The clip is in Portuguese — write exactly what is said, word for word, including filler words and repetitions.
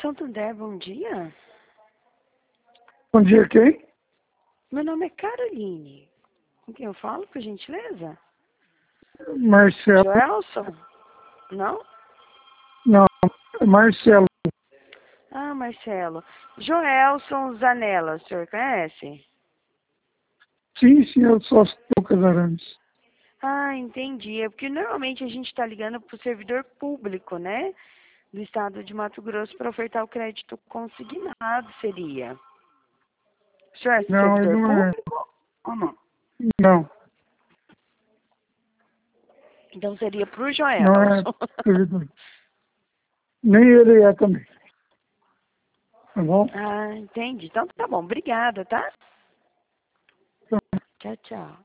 Santander, bom dia. Bom dia, quem? Meu nome é Caroline. Com quem eu falo, por gentileza? Marcelo. Joelson? Não? Não, Marcelo. Ah, Marcelo. Joelson Zanella, o senhor conhece? Sim, sim, eu sou Lucas Arantes. Ah, entendi. É porque normalmente a gente está ligando para o servidor público, né? Do estado de Mato Grosso para ofertar o crédito consignado, seria. O senhor é Não, ele servidor não é. público ou não? Não, Então seria para o não é Joelson. servidor. Nem ele é também. Tá bom? Ah, entendi. Então tá bom. Obrigada, tá? Então, Tchau, tchau.